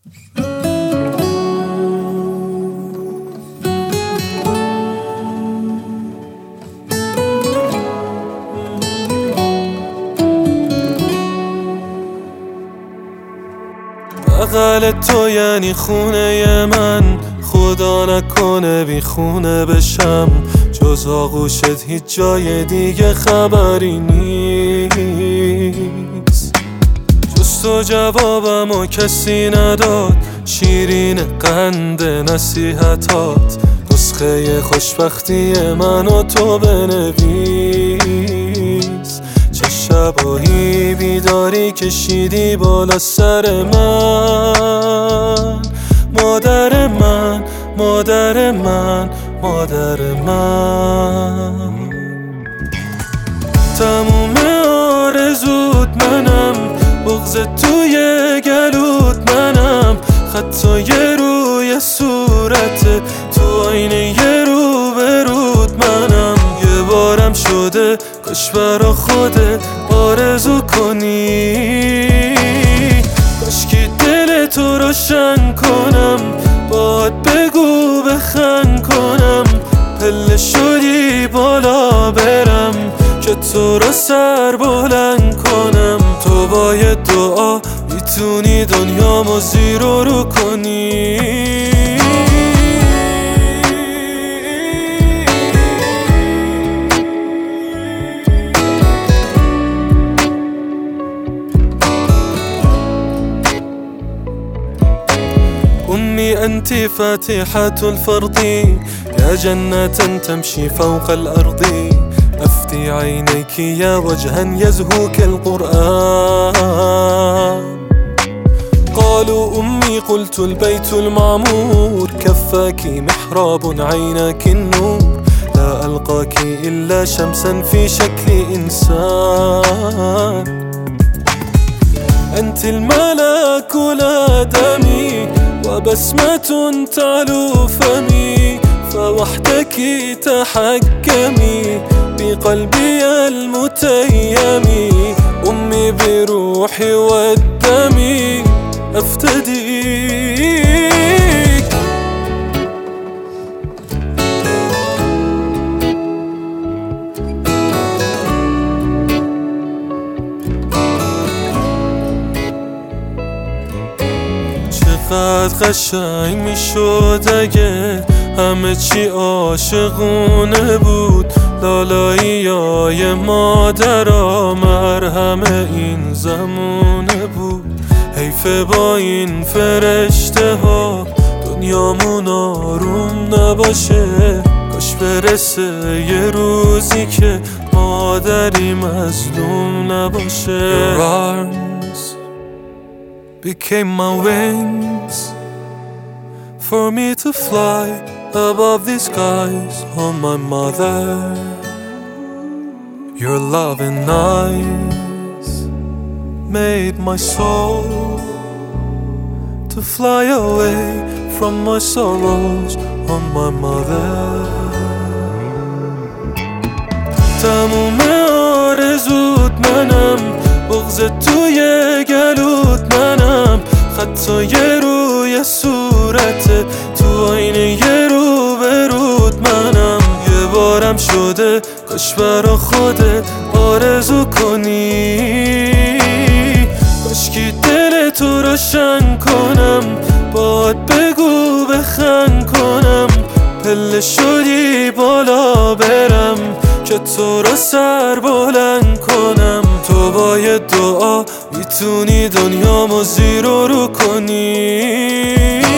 بغل تو یعنی خونه من، خدا نکنه بی خونه بشم. جز آغوشت هیچ جای دیگه خبری نیست. جز تو جوابمو کسی نداد، شیرین قند نصیحتات. نسخه خوشبختی منو تو بنویس. چه شبایی بیداری کشیدی بالا سر من، مادر من، مادر من، مادر من. تموم آرزوت منم، بغض توی گلوت منم. خطای روی صورتت تو آینه روبروت منم. یه بارم شده کاش برا خودت آرزو کنی، کاشکی دل تو روشن کنم. باهات بگو بخند کنم، پله شدی بالا برم که تو را سر بلند کنم. تو با یه دعا میتونی دنیامو زیر و رو کنی. أمي أنت فاتحة الفرض، يا جنة تمشي فوق الأرض. أفتي عينيك يا وجها يزهو كالقرآن. قالوا أمي قلت البيت المعمور، كفاك محراب عيناك النور. لا ألقاك إلا شمسا في شكل إنسان. أنت الملك الآدمي وبسمة تعلو فمي، فوحدك تحكمي بقلبي المتيم. أمي بروحي والدم أفتديك. چقدر قشنگ میشد اگه همه چی عاشقونه بود. لالاییای مادرها مرهم این زمونه بود. حیفه با این فرشته ها دنیامون آروم نباشه. کاش برسه یه روزی که مادری مظلوم نباشه. Your arms became my wings for me to fly above the skies. Oh my mother, your loving eyes made my soul to fly away from my sorrows. Oh my mother. تموم آرزوت منم، بغض توی گلوت منم. خطای روی صورتت تو آینه روبروت منم. یه بارم شده کاش برا خودت آرزو کنی، کاشکی دل تو روشن کنم. باهات بگو بخند کنم، پله شدی بالا برم که تو را سر بلند کنم. تو با یه دعا میتونی دنیامو زیر و رو کنی.